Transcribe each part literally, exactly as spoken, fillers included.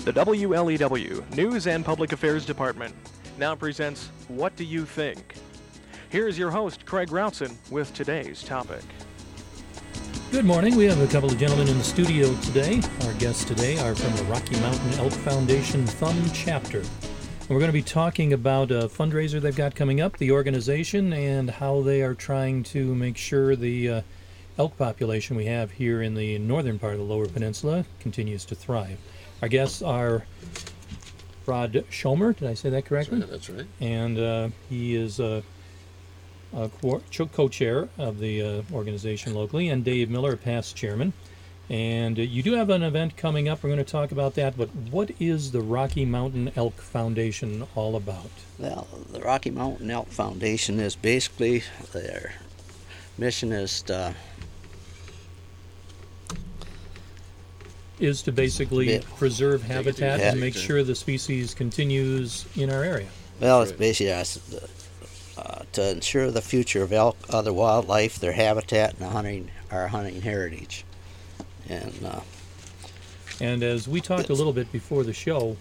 The W L E W News and Public Affairs Department now presents What Do You Think? Here's your host, Craig Routson, with today's topic. Good morning. We have a couple of gentlemen in the studio today. Our guests today are from the Rocky Mountain Elk Foundation Thumb Chapter. And we're going to be talking about a fundraiser they've got coming up, the organization, and how they are trying to make sure the uh, elk population we have here in the northern part of the Lower Peninsula continues to thrive. Our guests are Rod Schomer, did I say that correctly? That's right. That's right. And uh, he is uh, a co-chair of the uh, organization locally, and Dave Miller, past chairman. And uh, you do have an event coming up. We're going to talk about that. But what is the Rocky Mountain Elk Foundation all about? Well, the Rocky Mountain Elk Foundation is basically, their mission is to is to basically Yeah. preserve habitat Yeah. and make sure the species continues in our area. Well, it's basically us, uh, to ensure the future of elk, other wildlife, their habitat, and hunting, our hunting heritage. And uh, And as we talked a little bit before the show,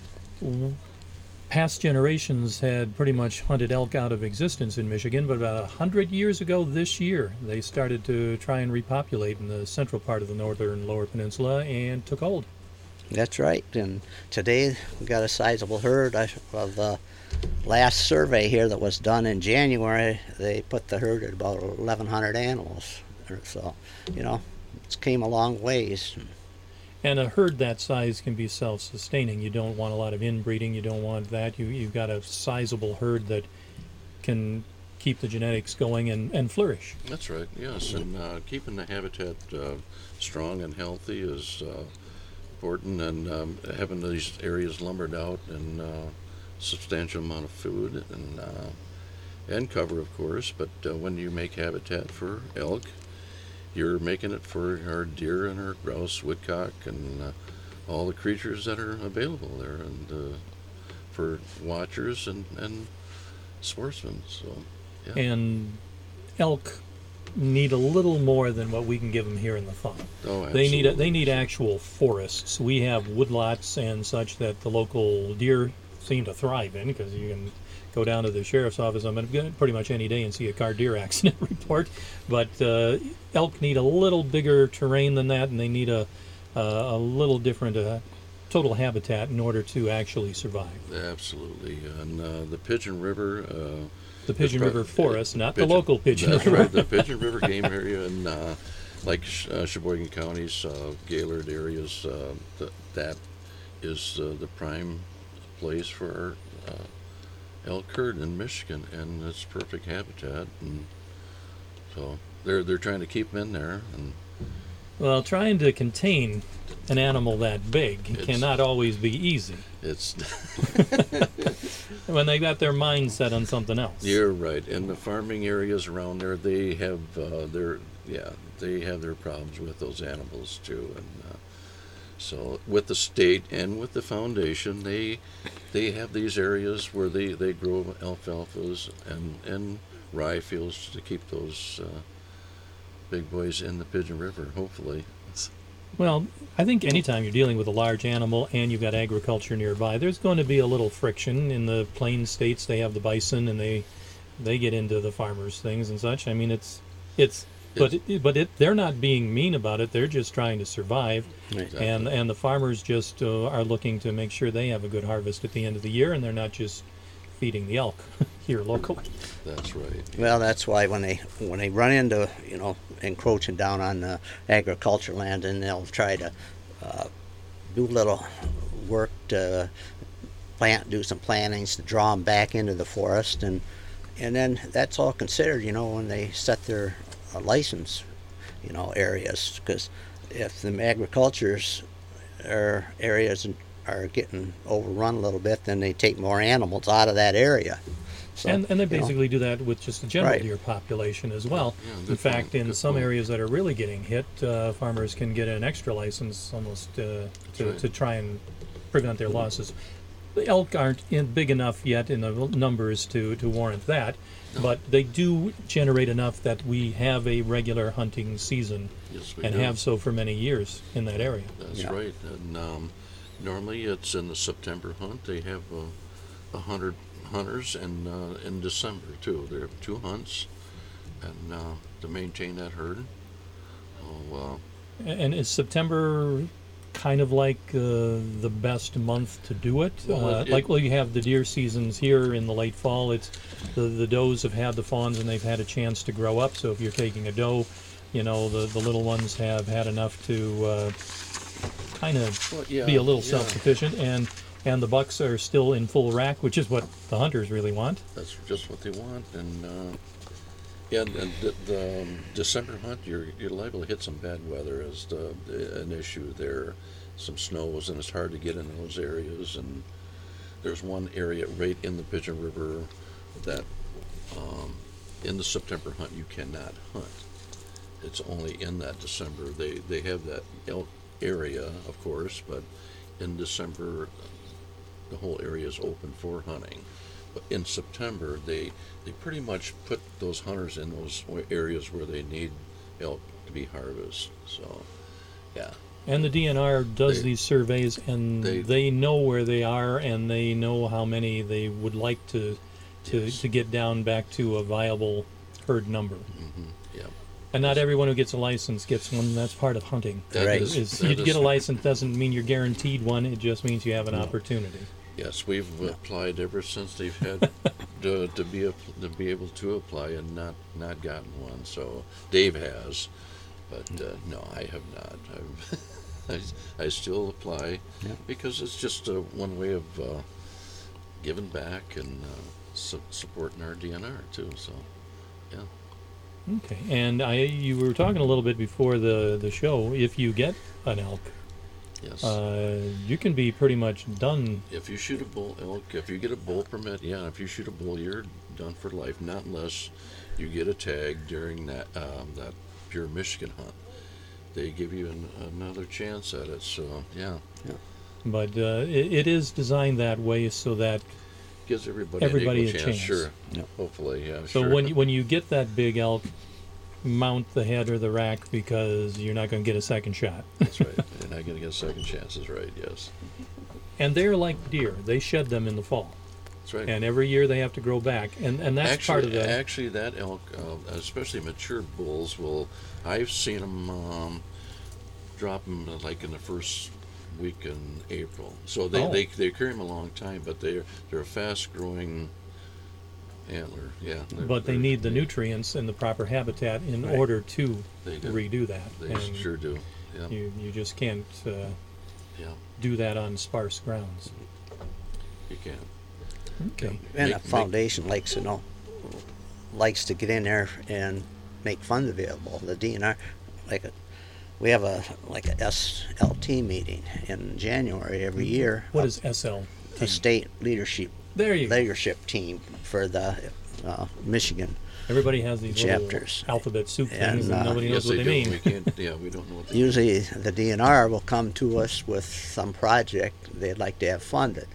w- past generations had pretty much hunted elk out of existence in Michigan, but about a hundred years ago this year, they started to try and repopulate in the central part of the northern Lower Peninsula and took hold. that's right. And today we got a sizable herd. I, well, the last survey here that was done in January, they put the herd at about eleven hundred animals. So, you know, it's came a long ways. And a herd that size can be self-sustaining. You don't want a lot of inbreeding. You don't want that. You, you've got a sizable herd that can keep the genetics going and, and flourish. That's right, yes. And uh, keeping the habitat uh, strong and healthy is uh, important, and um, having these areas lumbered out and uh, substantial amount of food and uh, and cover, of course. But uh, when you make habitat for elk, you're making it for our deer and our grouse, woodcock, and uh, all the creatures that are available there, and uh, for watchers and, and sportsmen. So, yeah. And elk need a little more than what we can give them here in the thumb. Oh, They need a, absolutely. they need actual forests. We have woodlots and such that the local deer seem to thrive in, because you can go down to the sheriff's office I'm gonna, pretty much any day and see a car deer accident report. But uh, elk need a little bigger terrain than that, and they need a uh, a little different uh, total habitat in order to actually survive. Absolutely, and uh, the Pigeon River. Uh, The Pigeon pro- River Forest, not Pigeon- the local Pigeon that's River. right, the Pigeon River game area, and uh, like Sh- uh, Sheboygan County's uh, Gaylord areas, uh, th- that is uh, the prime place for our uh, elk herd in Michigan, and it's perfect habitat, and so they're they're trying to keep them in there, and Well, trying to contain an animal that big It's- cannot always be easy it's when they got their mind set on something else. you're right. In the farming areas around there, they have uh, their yeah they have their problems with those animals too, and uh, so with the state and with the foundation, they they have these areas where they, they grow alfalfas and and rye fields to keep those uh, big boys in the Pigeon River. Hopefully, Well, I think anytime you're dealing with a large animal and you've got agriculture nearby, there's going to be a little friction. In the plain states, they have the bison, and they they get into the farmers' things and such. I mean, it's it's. But it, but it, they're not being mean about it. They're just trying to survive, Exactly. and and the farmers just uh, are looking to make sure they have a good harvest at the end of the year, and they're not just feeding the elk here locally. That's right. Well, that's why when they when they run into, you know, encroaching down on the agriculture land, and they'll try to uh, do little work to plant, do some plantings to draw them back into the forest, and and then that's all considered, you know, when they set their uh, license, you know, areas, because if the agriculture's or areas are getting overrun a little bit, then they take more animals out of that area. So, and and they you know, basically do that with just the general Right. deer population as well. Yeah, in good fact, point, in good some point. areas that are really getting hit, uh, farmers can get an extra license almost uh, to, right. to try and prevent their losses. The elk aren't in big enough yet in the numbers to, to warrant that, No. but they do generate enough that we have a regular hunting season Yes, we and do. have so for many years in that area. That's Yeah. right. And um, Normally it's in the September hunt. They have uh, a hundred hunters, and uh, in December too. They have two hunts, and uh, to maintain that herd. Oh, uh, And is September kind of like uh, the best month to do it? Well, uh, it- like, well, you have the deer seasons here in the late fall. It's the the does have had the fawns and they've had a chance to grow up. So if you're taking a doe, you know the the little ones have had enough to uh, kind of well, yeah, be a little yeah, self-sufficient, and and the bucks are still in full rack, which is what the hunters really want. That's just what they want, and uh, yeah, and, and the, the um, December hunt, you're you're liable to hit some bad weather as the, the, an issue there. Some snows, and it's hard to get in those areas. And there's one area right in the Pigeon River that um, in the September hunt you cannot hunt. It's only in that December. They they have that elk area, of course, but in December the whole area is open for hunting. But in September, they they pretty much put those hunters in those areas where they need elk to be harvested. So, yeah. And the D N R does They- these surveys, and they- they, know where they are, and they know how many they would like to to, Yes. to get down back to a viable herd number. hmm Yeah. And not everyone who gets a license gets one. That's part of hunting. That Right. is- Is that you get a is- license doesn't mean you're guaranteed one. It just means you have an No. opportunity. Yes, we've applied ever since they've had to, to be a, to be able to apply and not not gotten one. So Dave has, but uh, no, I have not. I've I, I still apply Yeah. because it's just uh, one way of uh, giving back and uh, su- supporting our D N R too. So, yeah. Okay. And I, you were talking a little bit before the the show. If you get an elk, Yes. uh, you can be pretty much done. If you shoot a bull elk, if you get a bull permit, yeah, if you shoot a bull, you're done for life. Not unless you get a tag during that um, that pure Michigan hunt. They give you an, another chance at it. So yeah, But uh, it, it is designed that way so that gives everybody, Everybody an a equal chance. Sure. Yep. Hopefully, yeah. so sure. when you, when you get that big elk, mount the head or the rack because you're not going to get a second shot. That's right. You're not going to get second chances, right? Yes. And they're like deer; they shed them in the fall, That's right. and every year they have to grow back, and and that's actually, part of the. Actually, that elk, uh, especially mature bulls, will. I've seen them um, drop them like in the first week in April. So they Oh. they, they carry them a long time, but they're they're a fast growing antler. Yeah. they're- But they they're- need the nutrients and the proper habitat in Right. order to They do. redo that. They and sure do. Yeah. you you just can't uh, Yeah. do that on sparse grounds. You can. Okay. And Make- a foundation likes to know, likes to get in there and make funds available. The D N R, like a, we have a like a S L T meeting in January every year. What of is S L? a state leadership There you go. leadership team for the uh, Michigan? Everybody has these Chapters. little alphabet soup And, things, and uh, nobody knows Yes, what they they do. mean. We can't. Yeah, we don't know what they Usually, the D N R will come to us with some project they'd like to have funded,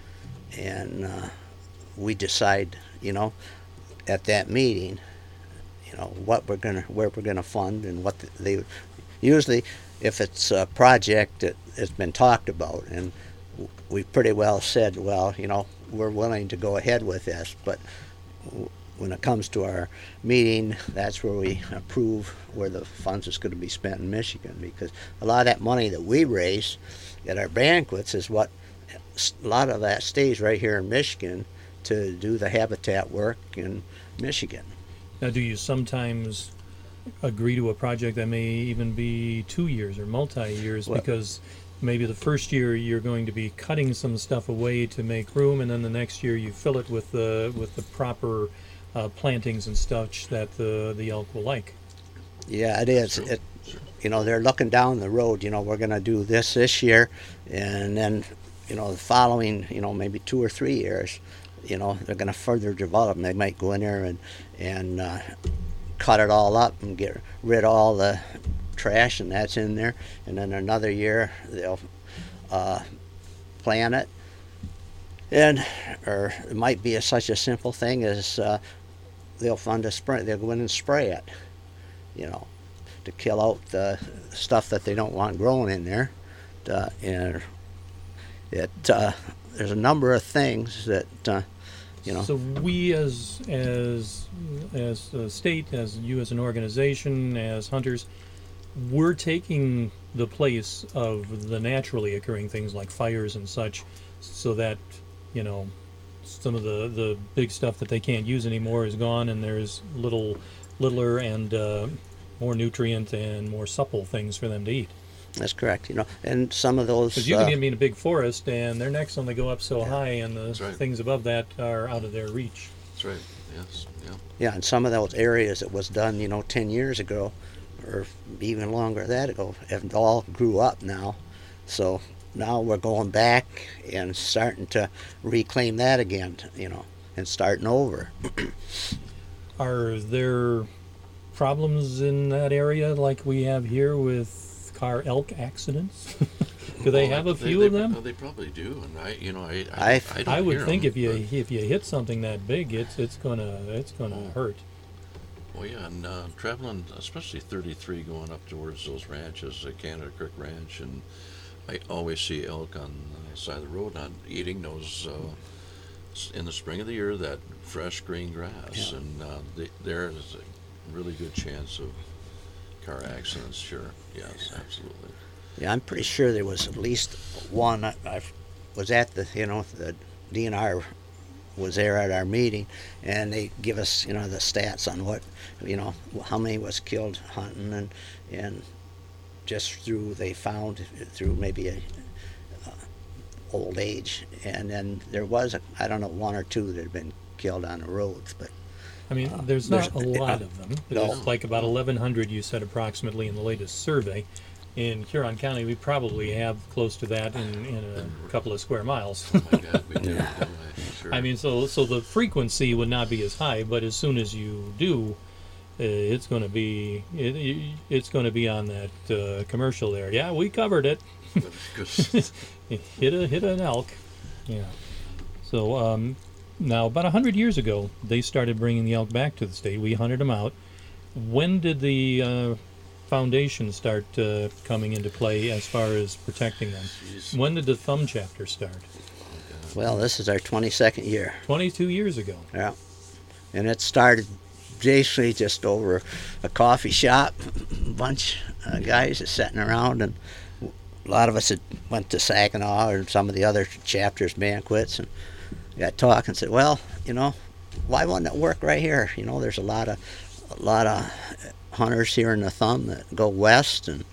and uh, we decide, you know, at that meeting, you know, what we're gonna, where we're gonna fund, and what they. Usually, if it's a project that has been talked about, and we pretty well said, well, you know, we're willing to go ahead with this, but w- when it comes to our meeting, that's where we approve where the funds is going to be spent in Michigan, because a lot of that money that we raise at our banquets is what a lot of that stays right here in Michigan to do the habitat work in Michigan. Now, do you sometimes agree to a project that may even be two years or multi-years Well- because maybe the first year you're going to be cutting some stuff away to make room, and then the next year you fill it with the with the proper uh, plantings and such that the the elk will like? Yeah, it is. Sure, It, sure. you know, they're looking down the road. You know, we're going to do this this year, and then, you know, the following, you know, maybe two or three years, you know, they're going to further develop. And they might go in there and and uh, cut it all up and get rid of all the trash and that's in there. And then another year they'll uh, plant it. And or it might be a, such a simple thing as uh, they'll fund a spray. They'll go in and spray it, you know, to kill out the stuff that they don't want growing in there. To, and it uh, there's a number of things that uh, you know. So we as as as a state, as you as an organization, as hunters, we're taking the place of the naturally occurring things like fires and such, so that, you know, some of the, the big stuff that they can't use anymore is gone, and there's little littler and uh, more nutrient and more supple things for them to eat. That's correct. You know, and some of those. Because you uh, can be in a big forest, and their necks only go up so Yeah. high, and the That's right. things above that are out of their reach. That's right. Yes. Yeah. Yeah, and some of those areas that was done, you know, ten years ago, or even longer than that ago, have all grew up now. So now we're going back and starting to reclaim that again, you know, and starting over. Are there problems in that area like we have here with car elk accidents? Do they Well, have a they- few they, of them? They, they probably do, and I, you know, I, I- I, I, don't I would hear think them, if you but- if you hit something that big, it's it's gonna it's gonna Oh. hurt. Well, yeah, and uh, traveling, especially thirty-three, going up towards those ranches, uh, Canada Creek Ranch, and I always see elk on the side of the road, not eating those, uh, s- in the spring of the year, that fresh green grass, Yeah. and uh, they, there is a really good chance of car accidents, sure, yes, absolutely. Yeah, I'm pretty sure there was at least one. I, I was at the, you know, the D N R was there at our meeting, and they give us, you know, the stats on what, you know, how many was killed hunting, and and just through they found through maybe a uh, old age, and then there was a, I don't know, one or two that had been killed on the roads, but I mean, Uh, there's not a there's- lot uh, of them. no. There's like about eleven hundred, you said, approximately in the latest survey. In Huron County, we probably have close to that in, in a couple of square miles. Oh my God, we do, don't we? Sure. I mean, so so the frequency would not be as high, but as soon as you do, uh, it's going to be it, it, it's going to be on that uh, commercial there. Yeah, we covered it. Good- good. hit a hit an elk. Yeah. So um, now, about a hundred years ago, they started bringing the elk back to the state. We hunted them out. When did the uh, foundation start uh, coming into play as far as protecting them? Jeez. When did the thumb chapter start? well, this is our twenty-second year. Twenty-two years ago. Yeah, and it started basically just over a coffee shop, a bunch of guys just sitting around, and a lot of us had went to Saginaw or some of the other chapters banquets, and got talking and said, well, you know, why wouldn't it work right here? You know, there's a lot of a lot of hunters here in the thumb that go west, and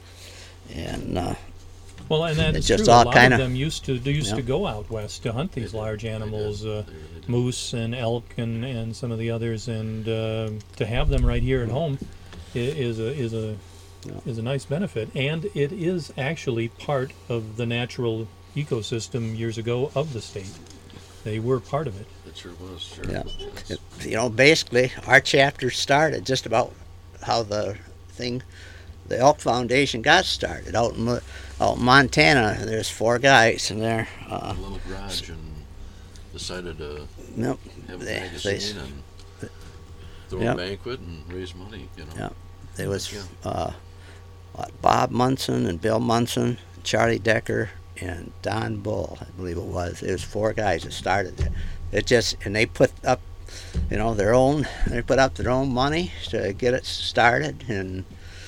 and uh, Well, and that It's is just true. all a lot kinda- of them used to they used Yeah. to go out west to hunt these They did. large They did. animals, uh, They really did. moose and elk and, and some of the others, and uh, to have them right here at home i- is a is a Yeah. is a nice benefit, and it is actually part of the natural ecosystem years ago of the state. They were part of it. It sure was, sure. Yeah. Yes. It, you know, basically, our chapter started just about how the thing, the Elk Foundation got started out in Mo- out in Montana. There's four guys in there. A Uh, little garage and decided to nope, have a they, magazine they, and throw Yep. a banquet and raise money, you know. Yeah. there was Yeah. uh, what, Bob Munson and Bill Munson, Charlie Decker, and Don Bull, I believe it was. It was four guys that started it. It just and they put up, you know, their own. They put up their own money to get it started, and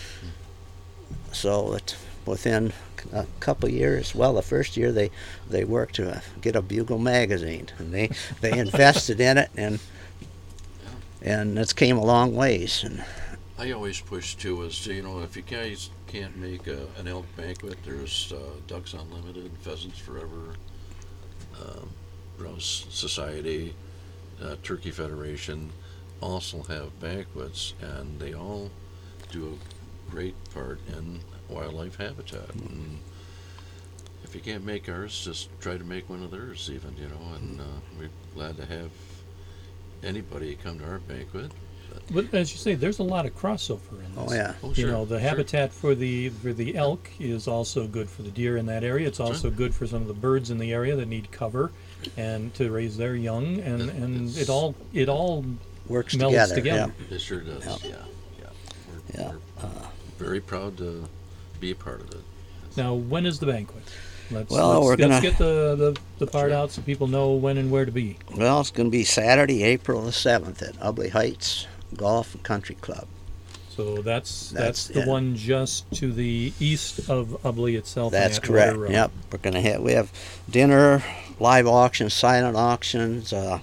so it, within a couple of years, well, the first year they they worked to get a Bugle magazine, and they they invested in it, and and it's came a long ways. And I always push too is, you know, if you guys can't make a, an elk banquet, there's uh, Ducks Unlimited, Pheasants Forever, um, Grouse Society, uh, Turkey Federation also have banquets, and they all do a great part in wildlife habitat. And if you can't make ours, just try to make one of theirs even, you know, and uh, we're glad to have anybody come to our banquet. But as you say, there's a lot of crossover in this. oh yeah, Oh, You sure, know, the sure. habitat for the for the elk is also good for the deer in that area. It's That's also good for some of the birds in the area that need cover and to raise their young, and, It- and it's- it all it all works melds together. together. It sure does, Yeah. yeah, yeah. We're, Yeah, we're very proud to be a part of it. Now, when is the banquet? Let's, Well, let's, we're let's gonna- get the, the, the part out so people know when and where to be. Well, it's going to be Saturday, April the seventh at Ubley Heights Golf and Country Club. So that's That's- that's, the yeah. one just to the east of Ubley itself. on That's Atwater correct. Road. Yep. We're going to have, we have dinner, live auctions, silent auctions, uh,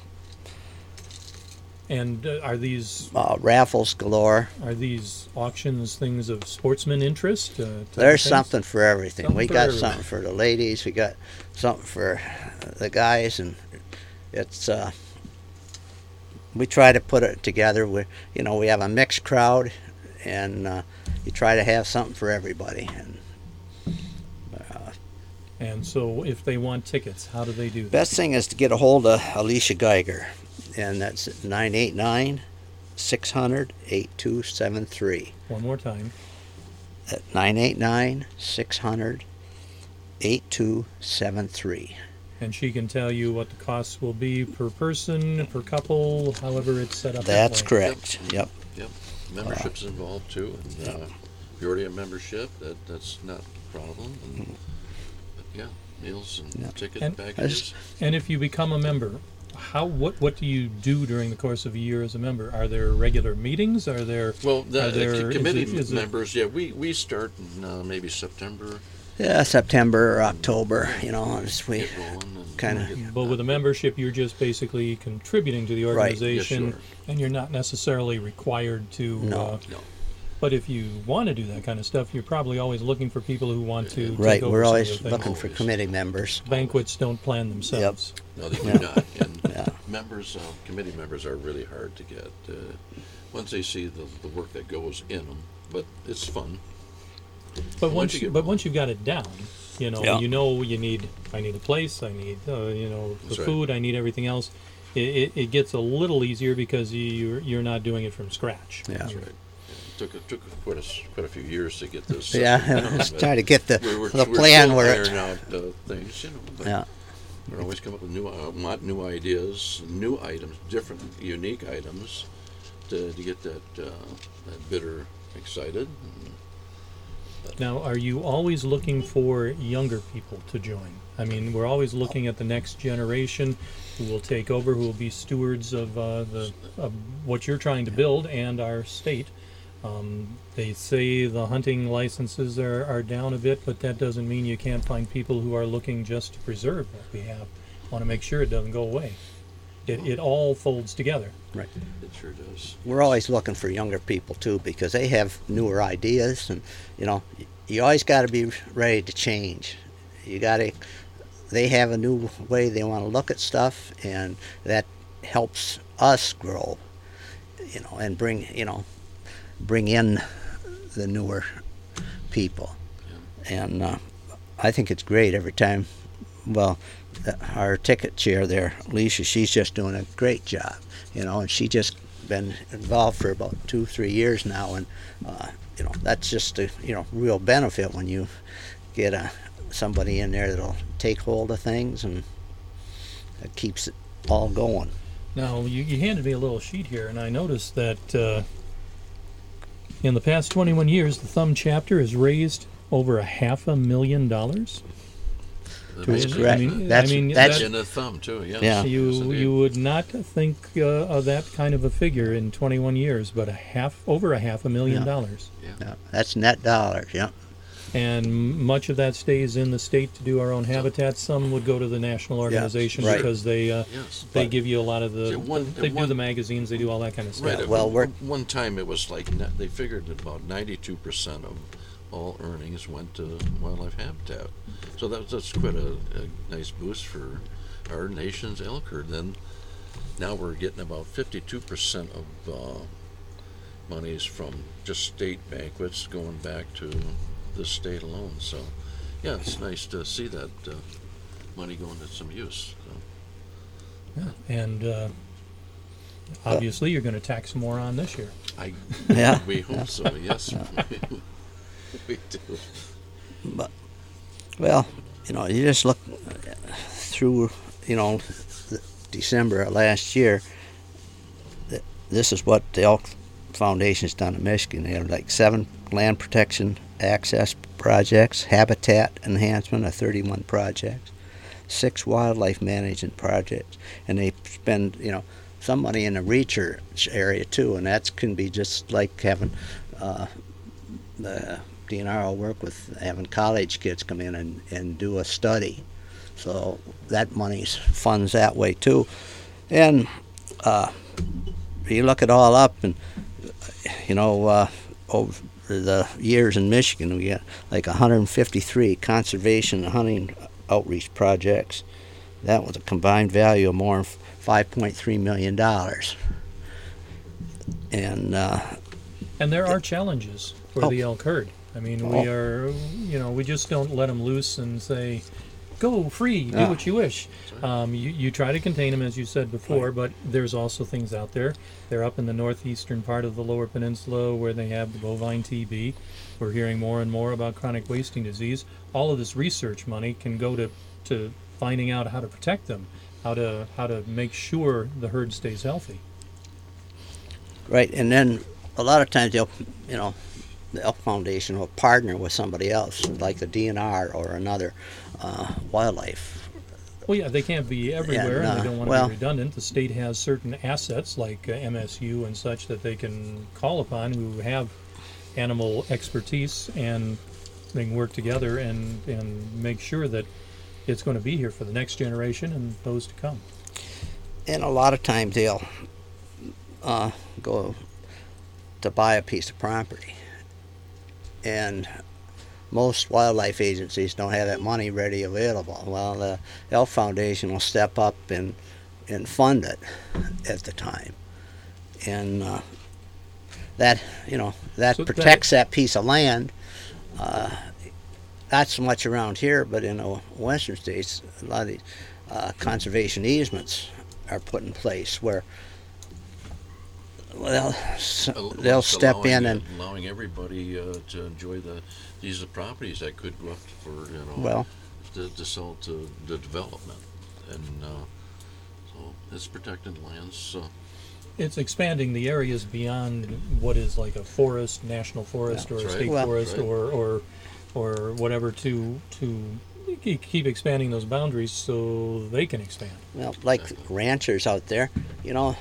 And uh, are these uh, raffles galore. are these auctions things of sportsman interest? Uh, type of There's things? something for everything. Something we for got everyone. something for the ladies. We got something for the guys, and it's. Uh, we try to put it together. We, you know, we have a mixed crowd, and uh, you try to have something for everybody. And And so, if they want tickets, how do they do that? best thing is to get a hold of Alicia Geiger, and that's at nine eight nine, six hundred, eight two seven three. One more time. At nine eight nine, six hundred, eight two seven three. And she can tell you what the costs will be per person, per couple, however it's set up. That's that way. correct. Yep. Yep. Membership's involved too. And uh, if you're already a membership, that, that's not a problem. And, but yeah, meals and Yeah. ticket And- packages. And if you become a member, how what what do you do during the course of a year as a member? Are there regular meetings? Are there Well, the, Are the there- c- is committee it- is it- members, yeah, we, we start in uh, maybe September, Yeah, September or October, you know, as we get rolling. And kinda- get- But with a membership, you're just basically contributing to the Right. Yeah, organization, sure. and you're not necessarily required to. No. Uh, No. but if you want to do that kind of stuff, you're probably always looking for people who want to. right, Take over we're some of always the things. looking for Always. committee members. Banquets don't plan themselves. No, they do Yeah. not. And Yeah. members, uh, committee members are really hard to get. Uh, once they see the, the work that goes in them, but it's fun. But Once once you you, get but rolling. once you've got it down, you know, Yeah. you know, you need. I need a place. I need, uh, you know, the That's right. food. I need everything else. It, it, it gets a little easier because you, you're you're not doing it from scratch. Yeah. That's right. It took, it took quite a, s- quite a few years to get this. Yeah, system let's done, try but to get the, we're, we're, the we're plan still where ironing it. out uh, things, you know. But Yeah. We're always coming up with new, uh, lot- new ideas, new items, different, unique items to, to get that, uh, that bidder excited. Now, are you always looking for younger people to join? I mean, we're always looking at the next generation who will take over, who will be stewards of uh, the of what you're trying to build and our state. Um, they say the hunting licenses are, are down a bit, but that doesn't mean you can't find people who are looking just to preserve what we have. Want to make sure it doesn't go away. It, it all folds together. Right. It sure does. We're always looking for younger people too, because they have newer ideas, and you know, y- you always got to be ready to change. You got to. They have a new way they want to look at stuff, and that helps us grow. You know, and bring you know, bring in the newer people, and uh, I think it's great every time. Well, the, our ticket chair there, Alicia, she's just doing a great job, you know, and she just been involved for about two, three years now, and uh, you know, that's just a you know real benefit when you get a somebody in there that'll take hold of things, and it keeps it all going. Now, you, you handed me a little sheet here, and I noticed that uh, in the past twenty-one years, the Thumb chapter has raised over a half a million dollars. That's Is it? correct. I mean, That's- I mean, that's- that- In a thumb too, yes. Yeah. you Yes, indeed. you would not think uh, of that kind of a figure in twenty-one years, but a half over a half a million Yeah. dollars, Yeah, that's net dollars. Yeah, and m- much of that stays in the state to do our own habitat. Some would go to the national organization right. because they uh, Yes. they But- give you a lot of the See, one- they do one- the magazines, they do all that kind of stuff. Right. well, at we're- one time it was like ni- they figured that about ninety-two percent of all earnings went to wildlife habitat. So that was, that's quite a, a nice boost for our nation's elk herd. Then now we're getting about fifty-two percent of uh, monies from just state banquets going back to the state alone. So yeah, it's nice to see that uh, money going to some use. So, And uh, obviously, you're going to tax more on this year. I Yeah. we hope so. Yes, we do. but well, you know, you just look through, you know, the December of last year. th- This is what the Elk Foundation's done in Michigan. They have like seven land protection access projects, habitat enhancement of thirty-one projects, six wildlife management projects, and they spend, you know, some money in the research area too, and that can be just like having uh, the D N R will work with having college kids come in and, and do a study. So that money's funds that way too. And uh, you look it all up, and you know, uh, over the years in Michigan, we got like one hundred fifty-three conservation and hunting outreach projects. That was a combined value of more than five point three million dollars. And uh, and there are challenges for oh. the elk herd. I mean, we Oh. are, you know, we just don't let them loose and say, go free, do Yeah. what you wish. Um, you, you try to contain them, as you said before, but there's also things out there. They're up in the northeastern part of the Lower Peninsula where they have the bovine T B. We're hearing more and more about chronic wasting disease. All of this research money can go to, to finding out how to protect them, how to how to make sure the herd stays healthy. right, and then a lot of times they'll, you know, the Elk Foundation will partner with somebody else, like the D N R or another uh, wildlife. Well, yeah, they can't be everywhere, and, and uh, they don't want to well- be redundant. The state has certain assets like uh, M S U and such that they can call upon who have animal expertise, and they can work together and, and make sure that it's going to be here for the next generation and those to come. And a lot of times they'll uh, go to buy a piece of property. And most wildlife agencies don't have that money ready available. Well, the Elk Foundation will step up and, and fund it at the time. And uh, that, you know, that So that- protects that piece of land. Uh, not so much around here, but in the western states, a lot of these uh, conservation easements are put in place where, well, so Al- they'll just step allowing, in uh, and, allowing everybody uh, to enjoy the these are properties that could go up for, you know, well, to, to sell to the development, and uh, so it's protected lands. So It's expanding the areas beyond what is like a forest, national forest, Yeah, or a that's right. state Well- forest, Right. or, or or whatever to to keep keep expanding those boundaries so they can expand. well, like ranchers out there, you know,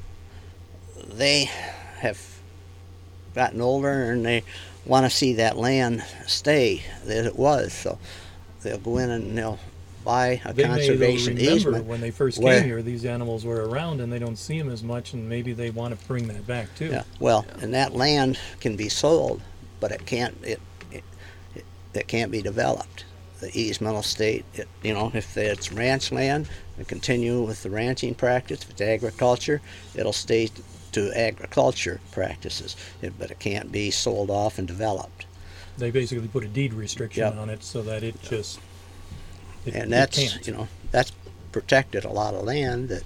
they have gotten older and they want to see that land stay as it was, so they'll go in and they'll buy a They may though conservation remember easement. when they first where- came here, these animals were around and they don't see them as much, and maybe they want to bring that back too. Yeah, well, and that land can be sold, but it can't it it, it, it can't be developed. The easement will stay, it, you know, if it's ranch land, and continue with the ranching practice. If it's agriculture, it'll stay to agriculture practices, it, but it can't be sold off and developed. They basically put a deed restriction Yep. on it so that it just it, And it that's, can't. you know, that's protected a lot of land that,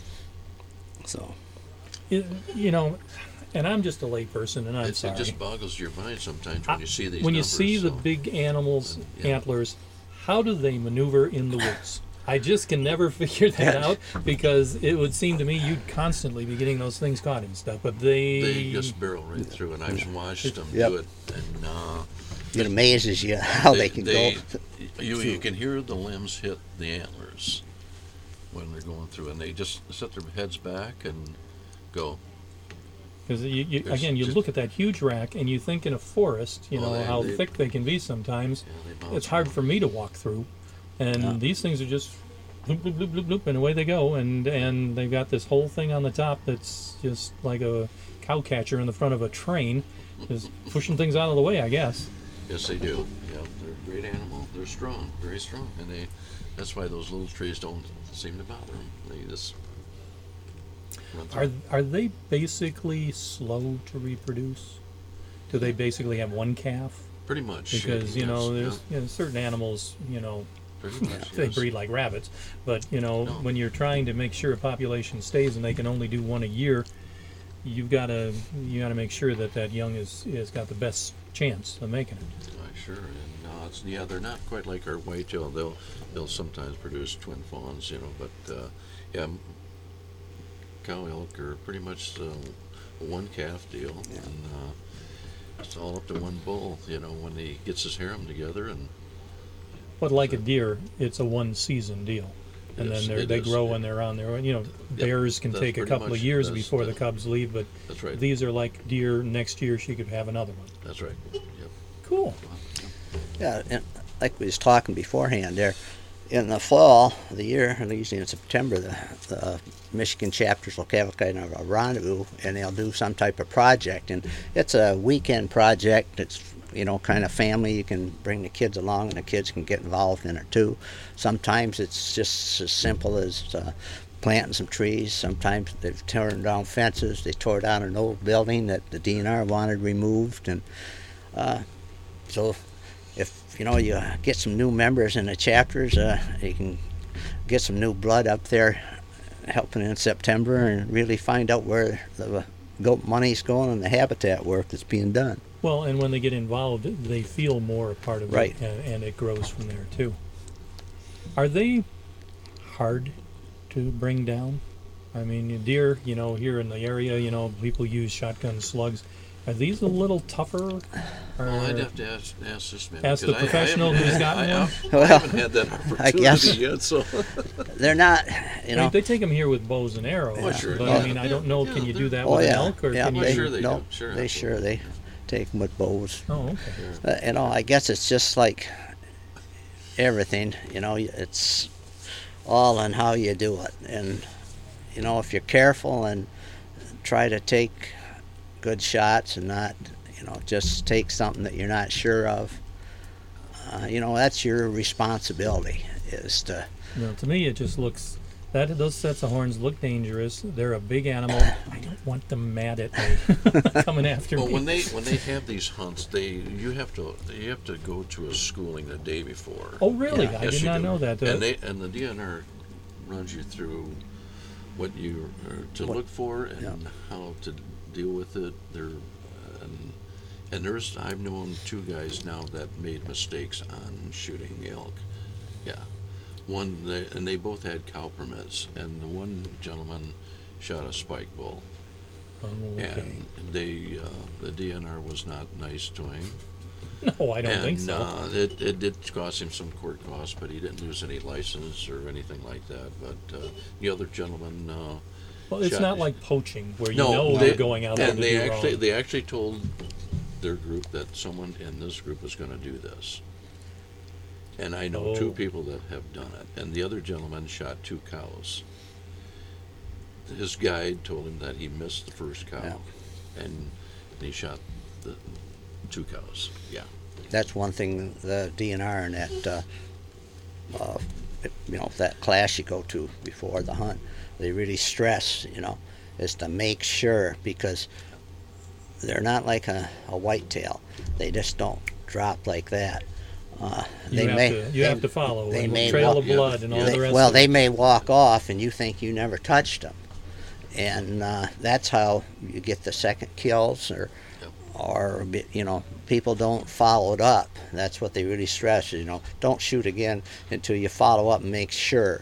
so. It- you know, and I'm just a layperson, and I'm it, sorry. it just boggles your mind sometimes when you see these when you numbers. see the so. big animals' Yeah. antlers, how do they maneuver in the woods? I just can never figure that Yeah. out, because it would seem to me you'd constantly be getting those things caught and stuff. But they, They just barrel right through, and I've watched them Yep. do it, and uh, It amazes you how they, can go. You you can hear the limbs hit the antlers when they're going through, and they just set their heads back and go. because you, you, There's again, you just- look at that huge rack, and you think in a forest, you Well, know they- how they- thick they can be sometimes. Yeah, they bounce It's hard around. for me to walk through, and Yeah. these things are just bloop, bloop, bloop, bloop, bloop, and away they go, and and they've got this whole thing on the top that's just like a cow catcher in the front of a train, just pushing things out of the way, I guess. Yes, they do. Yeah, they're a great animal. They're strong, very strong, and they. That's why those little trees don't seem to bother them. They just. run through. Are are they basically slow to reproduce? Do they basically have one calf? Pretty much. Because you yes, know, yeah, there's you know, certain animals, you know, pretty much, they yes. breed like rabbits, but you know, No. when you're trying to make sure a population stays and they can only do one a year, you've got to you got to make sure that that young is is got the best chance of making it. Uh, sure, and uh, it's, yeah, they're not quite like our whitetail. They'll they'll sometimes produce twin fawns, you know, but uh, yeah, m- cow elk are pretty much uh, a one calf deal, and uh, It's all up to one bull, you know, when he gets his harem together, and But like a deer, it's a one-season deal, and It is, then they're, it they is, grow yeah. when they're on their own. You know, bears can that's take a pretty couple much- of years that's- before the that- cubs leave, but that's right. these are like deer. Next year, she could have another one. That's right. Yep. Cool. Yeah, and like we was talking beforehand there, in the fall of the year, usually in September, the, the Michigan chapters will have kind of a rendezvous, and they'll do some type of project, and it's a weekend project. It's, you know, kind of family. You can bring the kids along, and the kids can get involved in it too. Sometimes it's just as simple as uh, planting some trees. Sometimes they've torn down fences. They tore down an old building that the D N R wanted removed, and uh, so if you know you get some new members in the chapters, uh, you can get some new blood up there helping in September and really find out where the goat money's going and the habitat work that's being done. Well, and when they get involved, they feel more a part of Right. it, and, and it grows from there too. Are they hard to bring down? I mean, deer, you know, here in the area, you know, people use shotgun slugs. Are these a little tougher? Or Well, I'd have to ask, ask this man. Ask the because I- I professional haven't who's had- gotten I, one? I, I haven't had that opportunity guess. yet, so. They're not, you I know. mean, they take them here with bows and arrows, Oh, sure. but Yeah. I mean, I don't know. Yeah, Can you they're- do that Oh with yeah, an elk, or yeah. can you? Well, do, sure they no, do. Sure, they absolutely. sure they take them with bows. Oh, okay. Uh, you know, I guess it's just like everything. You know, it's all in how you do it, and you know, if you're careful and try to take good shots and not, you know, just take something that you're not sure of. Uh, you know, that's your responsibility. Is to No, to me, it just looks that those sets of horns look dangerous. They're a big animal. I don't want them mad at me, coming after Well, me. when they when they have these hunts, they you have to you have to go to a schooling the day before. Oh, really? Yeah. I Yes, did you not do. know that. Uh, And they and the D N R runs you through what you are to What- look for and yeah. how to deal with it. There, and and there's I've known two guys now that made mistakes on shooting elk. Yeah, one they, and they both had cow permits, and the one gentleman shot a spike bull, oh, okay. and they uh, the D N R was not nice to him. No, I don't and, think so. Uh, it, it did cost him some court costs, but he didn't lose any license or anything like that. But uh, the other gentleman, uh, Well, it's shot- not like poaching where you no, know they, they're going out there and to they do actually wrong. they actually told their group that someone in this group was going to do this. And I know Oh. two people that have done it. And the other gentleman shot two cows. His guide told him that he missed the first cow, Yeah. and he shot the two cows. Yeah. that's one thing the D N R and that uh, uh, you know, that class you go to before the hunt, they really stress, you know, is to make sure, because they're not like a, a whitetail. They just don't drop like that. Uh, you they have may, to you they, have to follow they and may trail walk- of blood and all Yeah. the rest. well, of they it. may walk off and you think you never touched them, and uh, that's how you get the second kills, or Yep. or you know, people don't follow it up. That's what they really stress. You know, don't shoot again until you follow up and make sure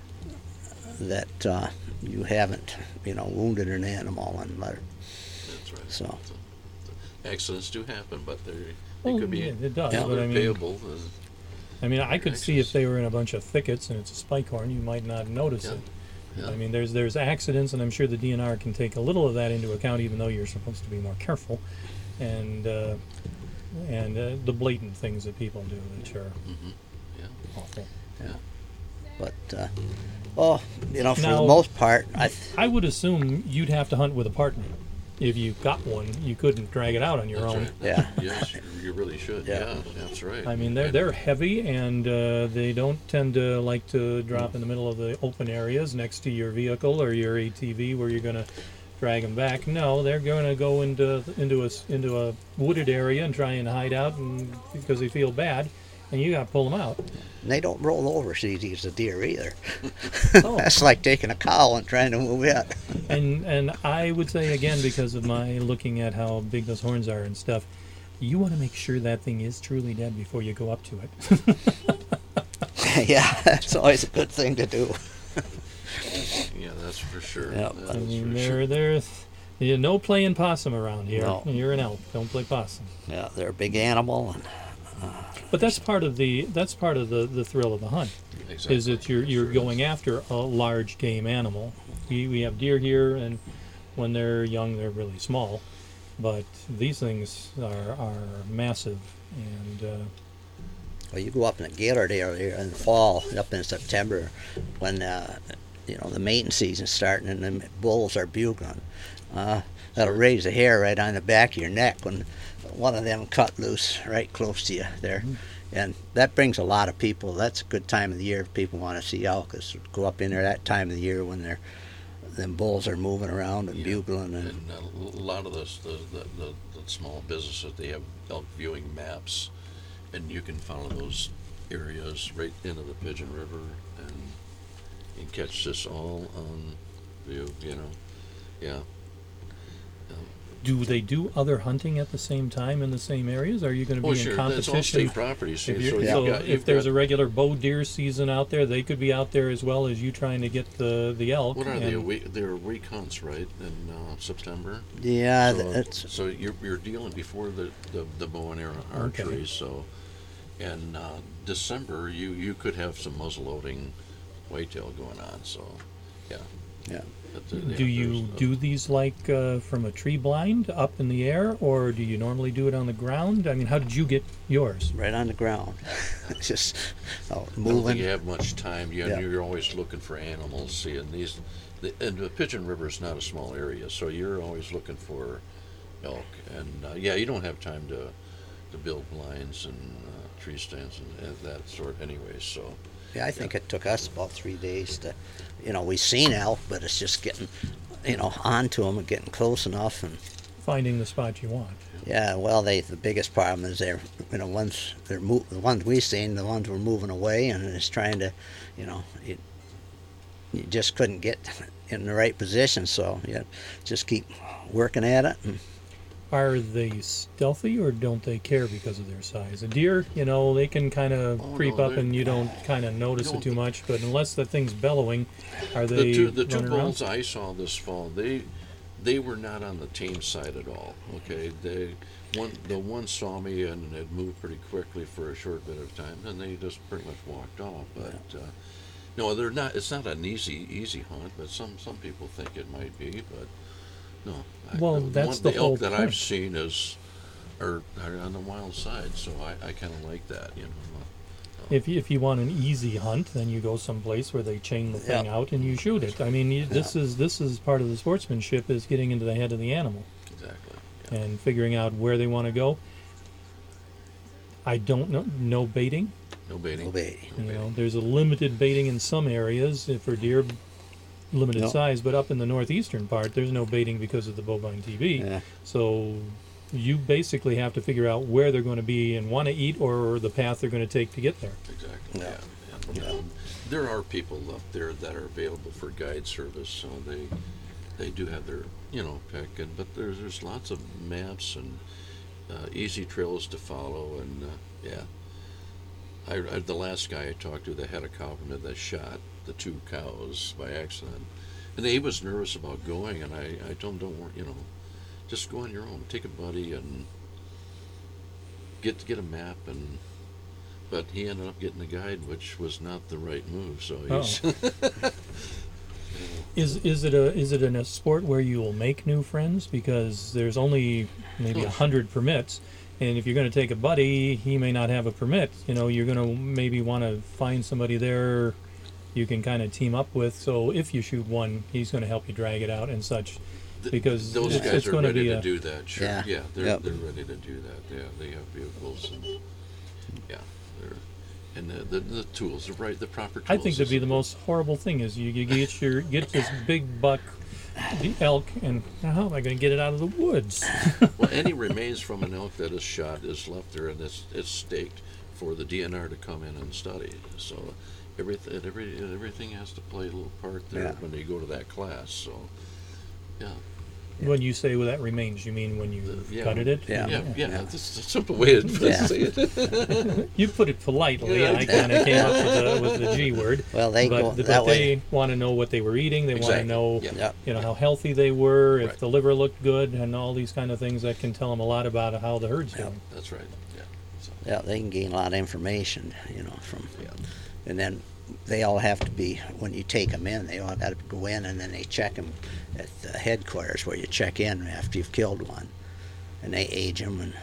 that uh, you haven't, you know, wounded an animal and let it. That's right. So. Accidents do happen, but they Well, they could be yeah, it does, Yeah. but I mean, payable. uh, I mean, I could see if accidents. they were in a bunch of thickets and it's a spike horn, you might not notice Yeah. it. Yeah. I mean, there's there's accidents, and I'm sure the D N R can take a little of that into account, even though you're supposed to be more careful, and uh, and uh, the blatant things that people do, which are Mhm. Yeah. awful. But uh, well, you know, for Now- the most part, I. Th- I would assume you'd have to hunt with a partner. If you got one, you couldn't drag it out on your That's own. right. Yeah. Yes, you- you really should. Yeah. Yeah, that's right. I mean, they're they're heavy, and uh, they don't tend to like to drop in the middle of the open areas next to your vehicle or your A T V where you're going to drag them back. No, they're going to go into into a s- into a wooded area and try and hide out, and because they feel bad, and you got to pull them out. And they don't roll over as easy as a deer either. Oh. That's like taking a cow and trying to move it. And and I would say again, because of my looking at how big those horns are and stuff, you want to make sure that thing is truly dead before you go up to it. Yeah, that's always a good thing to do. Yeah, that's for sure. Yeah. That I is mean, for they're sure. they're Yeah, no playing possum around here. No. You're an elk. Don't play possum. Yeah, they're a big animal. And, But that's part of the that's part of the, the thrill of the hunt. Exactly. Is that you're you're Sure going is. after a large game animal. We we have deer here, and when they're young, they're really small, but these things are are massive. And uh, well, you go up in the Gaylord area in the fall, up in September, when uh, you know the mating season's starting and the bulls are bugling. Uh, that'll raise the hair right on the back of your neck when one of them cut loose right close to you there. Mm-hmm. And that brings a lot of people. That's a good time of the year if people want to see elk. Is go up in there that time of the year when they're them bulls are moving around and Yeah. Mm-hmm. bugling. And, And uh, a lot of this, the, the, the, the small businesses, they have elk viewing maps, and you can follow those areas right into the Pigeon River, and you can catch this all on view, you know. Yeah. do they do other hunting at the same time in the same areas? Are you going to be Oh, in sure. That's all competition? state property. So, If, so you're- you've so got, if you've there's got, a regular bow deer season out there, they could be out there as well as you trying to get the the elk. what are they? A and- week, they're week hunts, right? In uh, September. yeah, So, that's so you're, you're dealing before the, the, the bow and arrow Okay. archery. So, in uh, December, you, you could have some muzzleloading whitetail going on. So, yeah. yeah. But, uh, yeah, Do you there's, uh, do these like uh, from a tree blind up in the air, or do you normally do it on the ground? I mean, how did you get yours? Right on the ground. It's just oh, I don't think moving. you have much time. You, Yeah. You're always looking for animals. Seeing these, the, and the Pigeon River is not a small area, so you're always looking for elk. And uh, yeah, you don't have time to to build blinds and uh, tree stands and, and that sort, anyway. So. Yeah, I think it took us about three days to, you know, we seen elk, but it's just getting, you know, onto them and getting close enough. And Finding the spot you want. yeah, well, they the biggest problem is they're, you know, once they're mo- the ones we seen, the ones were moving away, and it's trying to, you know, you, you just couldn't get in the right position, so you just keep working at it. And, Are they stealthy, or don't they care because of their size? A deer, you know, they can kind of Oh, creep no, up they're- and you don't kind of notice it don't- too much. But unless the thing's bellowing, are they The two, the two running bulls around? I saw this fall, they they were not on the tame side at all. Okay, they one the one saw me and had moved pretty quickly for a short bit of time, and they just pretty much walked off. But uh, no, they're not. It's not an easy easy hunt, but some some people think it might be. But no, I, Well, the that's one, the the whole elk that point. I've seen is are, are on the wild side, so I, I kind of like that. You know. If you, if you want an easy hunt, then you go someplace where they chain the thing Yeah. out and you shoot it. I mean, you, this is this is part of the sportsmanship, is getting into the head of the animal Exactly. Yeah. and figuring out where they want to go. I don't know. No baiting. No baiting. No baiting. No You know, baiting. there's a limited baiting in some areas for deer, limited No. size, but up in the northeastern part, there's no baiting because of the bovine T B. Yeah. So you basically have to figure out where they're going to be and want to eat, or the path they're going to take to get there. Exactly. Yeah. Yeah. And, um, there are people up there that are available for guide service, so they they do have their you know pick. And but there's there's lots of maps and uh, easy trails to follow. And uh, yeah, I, I the last guy I talked to that had a compliment that shot the two cows by accident, and he was nervous about going. And I I told him, don't worry, you know, just go on your own. Take a buddy and get get a map. And but he ended up getting a guide, which was not the right move. So he's Oh. Is is it a is it in a sport where you will make new friends, because there's only maybe a Oh. hundred permits, and if you're going to take a buddy, he may not have a permit. You know, you're going to maybe want to find somebody there you can kind of team up with. So if you shoot one, he's going to help you drag it out and such. Th- Because those it's- guys it's are gonna ready be to a- do that. Sure, Yeah. yeah, they're Yep. they're ready to do that. Yeah, they have vehicles and yeah, they're and the the, the tools, the right, the proper tools. I think that'd is be the important. most horrible thing is you, you get your get this big buck, the elk, and how am I going to get it out of the woods? Well, any remains from an elk that is shot is left there, and it's it's staked for the D N R to come in and study. So everything every everything has to play a little part there Yeah. when you go to that class. So yeah. When you say well, that remains, you mean when you yeah. gutted it? Yeah. Yeah, yeah, Yeah. that's a simple way to Yeah. say it. You put it politely. Yeah. I kind of came up with the, with the G word. Well, they but, go but that they way. want to know what they were eating. They want to Exactly. know, Yeah. Yeah. you know, how healthy they were, if Right. the liver looked good, and all these kind of things that can tell them a lot about how the herd's Yeah. doing. That's right. Yeah. So, Yeah, they can gain a lot of information, you know, from, yeah. and then they all have to be, when you take them in, they all got to go in, and then they check them at the headquarters where you check in after you've killed one, and they age them, and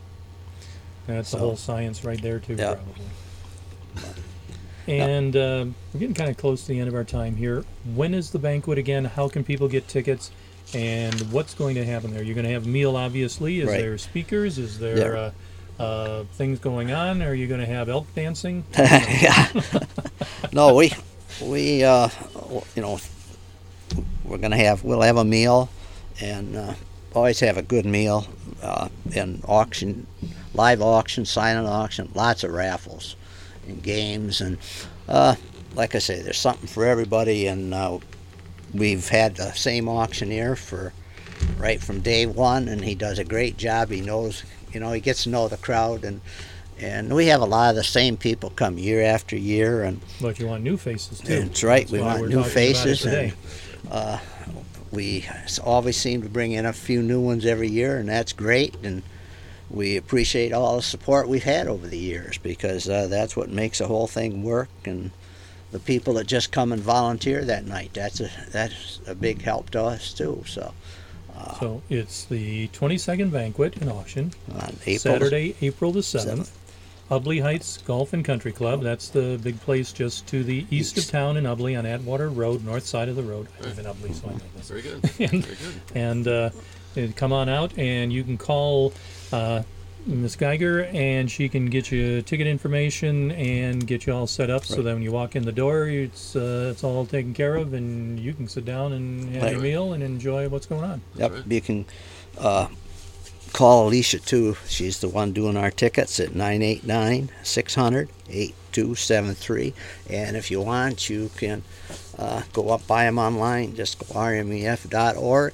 That's the So- whole science right there, too, Yeah. probably. And uh, we're getting kind of close to the end of our time here. When is the banquet again? How can people get tickets? And what's going to happen there? You're going to have a meal, obviously. Is Right. there speakers? Is there Yeah. uh, uh, things going on? Are you going to have elk dancing? yeah. No, we we uh, you know, we're gonna have we'll have a meal, and uh, always have a good meal, uh, and auction, live auction, silent auction, lots of raffles, and games, and uh, like I say, there's something for everybody, and uh, we've had the same auctioneer for right from day one, and he does a great job. He knows, you know, he gets to know the crowd, and. And we have a lot of the same people come year after year, and But you want new faces, too. That's right, we why want we're new talking about it faces, today. and uh, we s- always seem to bring in a few new ones every year, and that's great. And we appreciate all the support we've had over the years, because uh, that's what makes the whole thing work. And the people that just come and volunteer that night, that's a that's a big help to us too. So So it's the twenty-second banquet and auction, on April Saturday, April the seventh. seventh. Ubley Heights Golf and Country Club. That's the big place just to the east of East. town in Ubley on Atwater Road, north side of the road. I live in Ubley, so I know this. Very good. And- Very good. And uh, and come on out, and you can call uh, Miss Geiger, and she can get you ticket information and get you all set up. So Right. that when you walk in the door, it's uh, it's all taken care of, and you can sit down and have Right. your meal and enjoy what's going on. Yep, right. you can uh, call Alicia too. She's the one doing our tickets at nine eight nine, six hundred, eight two seven three. And if you want, you can uh, go up, buy them online. Just go R M E F dot org,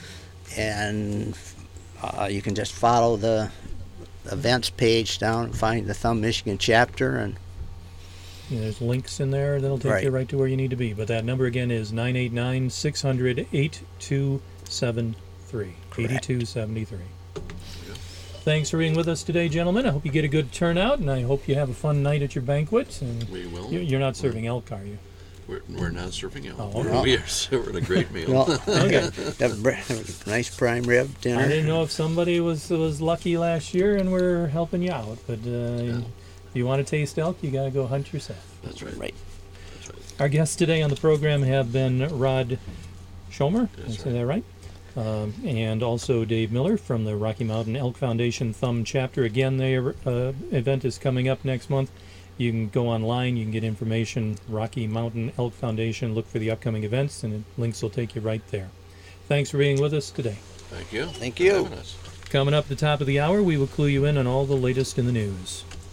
and uh, you can just follow the events page down and find the Thumb Michigan chapter. And You know, there's links in there that'll take Right. you right to where you need to be. But that number again is nine eight nine, six hundred, eight two seven three. Correct. eighty-two seventy-three. Thanks for being with us today, gentlemen. I hope you get a good turnout, and I hope you have a fun night at your banquet. And We will. you- you're not serving elk, are you? We're, we're not serving elk. Oh, We're- okay. We are serving a great meal. well, Okay. have a br- have a nice prime rib dinner. I didn't know if somebody was was lucky last year and we're helping you out. But uh, if you want to taste elk, you got to go hunt yourself. That's right. Right. That's right. Our guests today on the program have been Rod Schomer, did I That's say that right? Um, and also Dave Miller from the Rocky Mountain Elk Foundation Thumb Chapter. Again, their uh, event is coming up next month. You can go online, you can get information, Rocky Mountain Elk Foundation, look for the upcoming events, and the links will take you right there. Thanks for being with us today. Thank you. Thank for you. having us. Coming up at the top of the hour, we will clue you in on all the latest in the news.